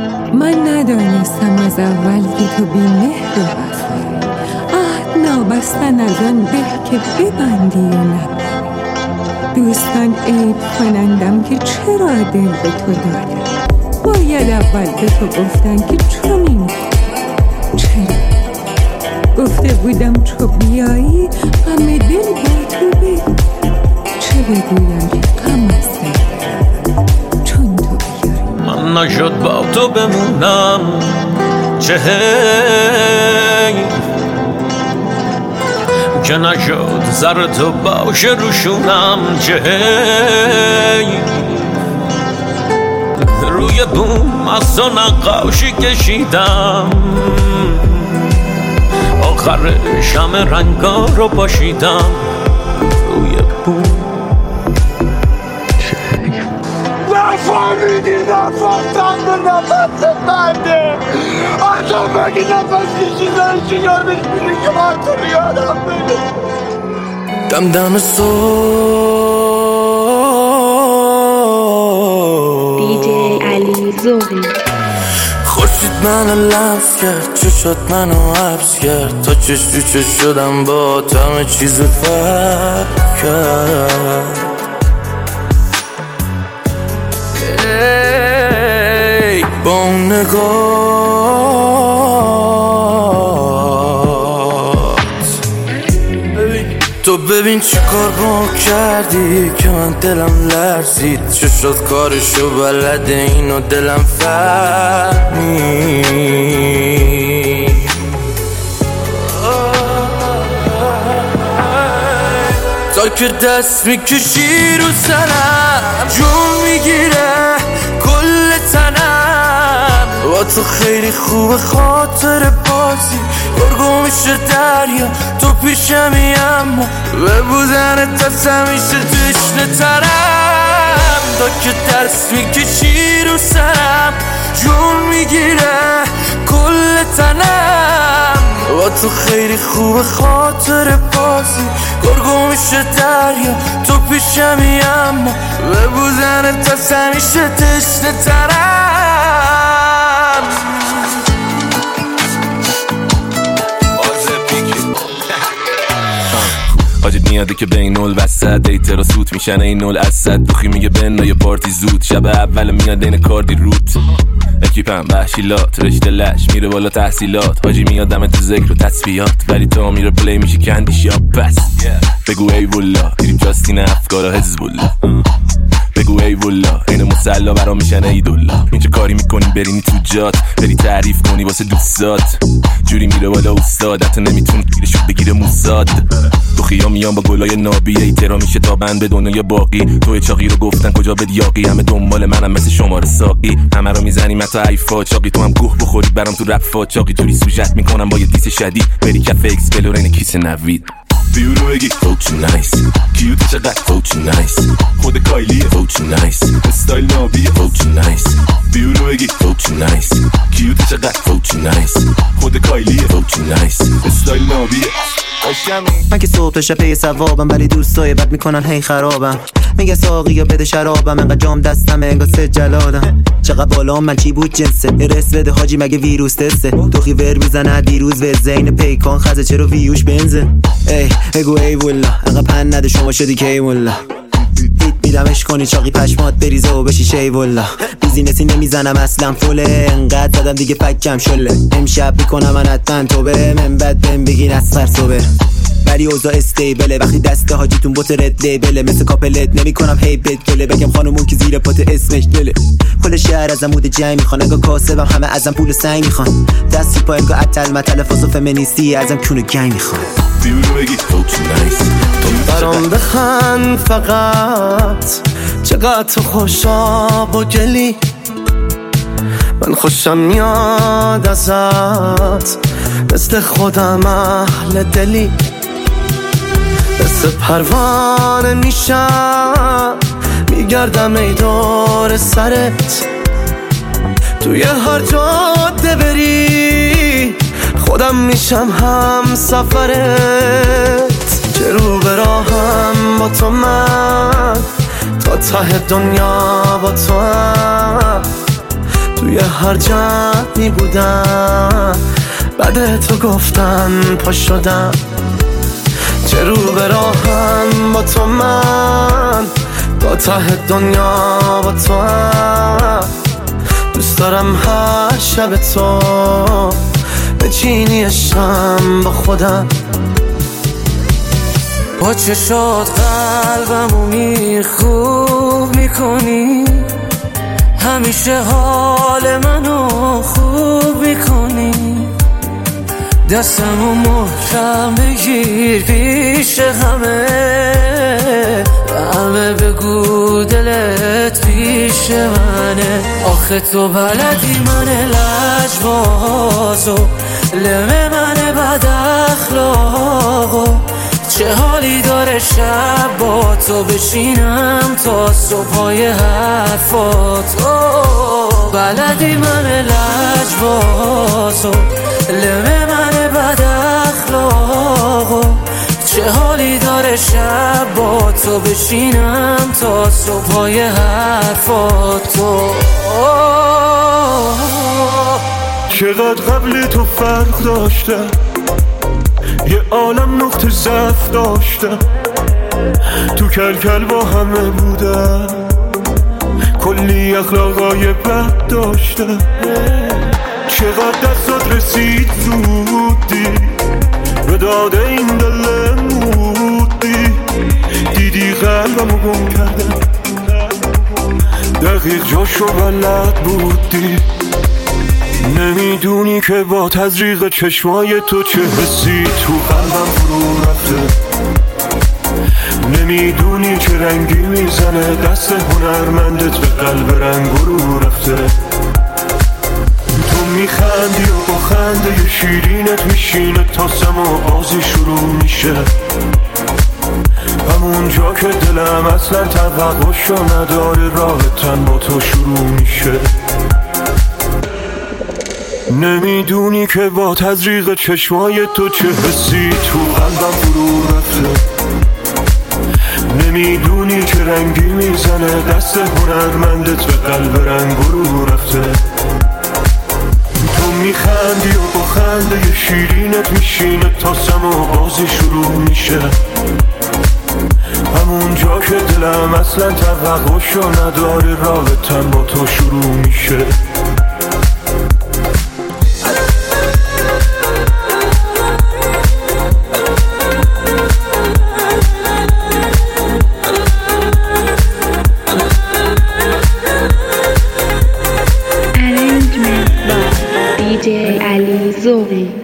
من ندانستم از اول که تو بی مهر و وفایی، عهد نابستن از آن به که ببندی و نبندی. دوستان عیب کنندم که چرا دل به تو دادم. باید اول به تو گفتن که چنین چرا. گفته بودم چو بیایی غم دل با تو بگو. چه بگویم که غم از دل چون تو بیاری. من نشد با تو بمونم چه حیف که نشد زر تو باشه روشونم چه حیف. روی بوم از تو نقاشی کشیدم، آخرش همه رنگا رو پاشیدم روی بوم. نفهمیدی نفهمتن به نفس بنده. حتی بگی نفس کشیدن شیار بشبیدی که من تو رو یادم بده. دم دم صبح DJ علی زوقی خورشید منو لمس کرد، چشات منو حبس کرد، تا چش تو چش شدم با تو همه چیز فرق کرد. با اون نگاهت تو ببین چی کار با کردی که من دلم لرزید. چشات کارشو بلده اینو دلم فهمید. تا که دست میکشی رو سرم جون میگیره کل تنم. با تو خیلی خوب خاطر بازی گرگو میشه دریا تو پیشمی، اما به بودن تا همیشه تشنه ترم. تا که دست میکشی رو سرم جون میگیره کل تنم. با تو خیلی خوب خاطر بازی گرگو میشه دریا تو پیشمی، اما به بودن تا همیشه تشنه ترم. حاجت میاده که بین نول وسط دیتر و سوت میشن این نول اسد. بخی میگه بنا یه پارتی زود، شب اول میاد این کاردی روت. اکیپم وحشیلات رشته لش میره بالا تحصیلات. حاجی میاد دم تو ذکر و تسبیحات، ولی تا میره پلی میشه کندیش یا بس. بگو ای والله دیریم جاستین افکارا حزب الله. بگو ای والله این مسلا برام میشن ای دلا. این چه کاری میکنی برینی تو جات، بری تعریف کنی واسه دوستات. جوری میره بالا استاد حتی نمیتونه گیرشو بگیره موساد. تو خیام میام با گلای نابی ایترا میشه تا بند به دنیای باقی. توی چاقی رو گفتن کجا به دیاقی، همه دنبال منم مثل شماره ساقی. همه رو میزنیم حتی ایفا چاقی، تو هم گوه بخوری برام تو رفا چاقی. جوری سوجت میکنم با یه دیس شدید، بری کف اکس بلورین کیسه نوید. بیورو بگی فوچو نایس، کیوتی چقدر فوچو نایس. خود کایلیه فوچو نایس، استایل نابیه فوچو نایس. بیورو بگی فوچو نایس، کیوتی چقدر فوچو نایس. خود کایلیه فوچو نایس، استایل نابیه. من که صبح تا شب پی ثوابم، ولی دوستای بد میکنن هی خرابم. میگه ساقی یا بده شرابم، انقدر جام دستمه انگار سه جلادم. چقدر بالا من چی بود جنسه، رس بده حاجی مگه ویروس تسته. دوخی ور میزنه دیروز و زین پیکان خزه چرا ویوش بنزه. ای بگو ای والله انقدر پن نده شما شدی کی والله. بیت میدمش کنی چاقی پشمات بریزه و بشی شی والله. بیزینسی نمیزنم اصلا فوله، انقدر زدم دیگه فکم شله. امشب میکنم من حتما توبه، من بد بهم بگین از سر صبح. ولی اوضاع استیبله وقتی دست حاجیتون بوت رد لیبله. مثل کاپلت نمی کنم هی بد گله، بگم خانمون که زیر پات اسمش دله. کل شهر ازم مود جنگ میخوان، انگاه کاسبم همه ازم پول سنگ میخوان. دستی پا انگاه اتل متل فاس و فمینیستی ازم کونو گنگ میخوان. بیورو بگی فوچو نایس، برام بخند فقط چقدر تو خوشا با گلی. من خوشم میاد ازت مثل خودم اهل دلی. مثل پروانه میشم میگردم ای دور سرت. توی هر جاده بری خودم میشم هم سفرت. که رو به راهم با تو من تا ته دنیا با تو هم. توی توی هر جمعی بودم، بعد تو گفتن پا شدم، چه رو به راهم با تو من، تا ته دنیا با تو هم. دوست دارم هر شب تو بچینی عشقم با خودم، با چشات قلبمو خوب میکنی، همیشه حال منو خوب میکنی، دستمو محکم بگیر پیش همه بگو دلت پیش منه. آخه تو بلدی من لجبازو، لمه من بد اخلاقو، چه حالی داره شب با تو بشینم تا صبحای حرفاتو. بلدی من لجبازو، لمه من بد اخلاقو، چه حالی داره شب با تو بشینم تا صبحای حرفاتو. چقدر قبل تو فرق داشتم، یه عالم نقطه ضعف داشتم، تو کلکل با همه بودم، کلی اخلاقای بد داشتم. چقدر دستات رسید زودی به داده این دل مودی، دیدی قلبمو گم کردم، دقیق جاشو بلد بودی. نمیدونی که با تزریق چشمای تو چه حسی تو قلبم فرو رفته، نمیدونی که رنگی میزنه دست هنرمندت به قلب رنگ رو رفته. تو میخندی و با خنده شیرینت میشینه تا سما بازی شروع میشه، همونجا که دلم اصلا توقعشو نداره راه تن با تو شروع میشه. نمیدونی که با تزریق چشمای تو چه حسی تو قلبم فرو رفته، نمیدونی که رنگی میزنه دست هنرمندت به قلب رنگ رو رفته. تو میخندی و با خنده شیرینت میشینه تا سما بازی شروع میشه، همونجا که دلم اصلا توقعشو نداره راه تن با تو شروع میشه. DJ Ali Zoe.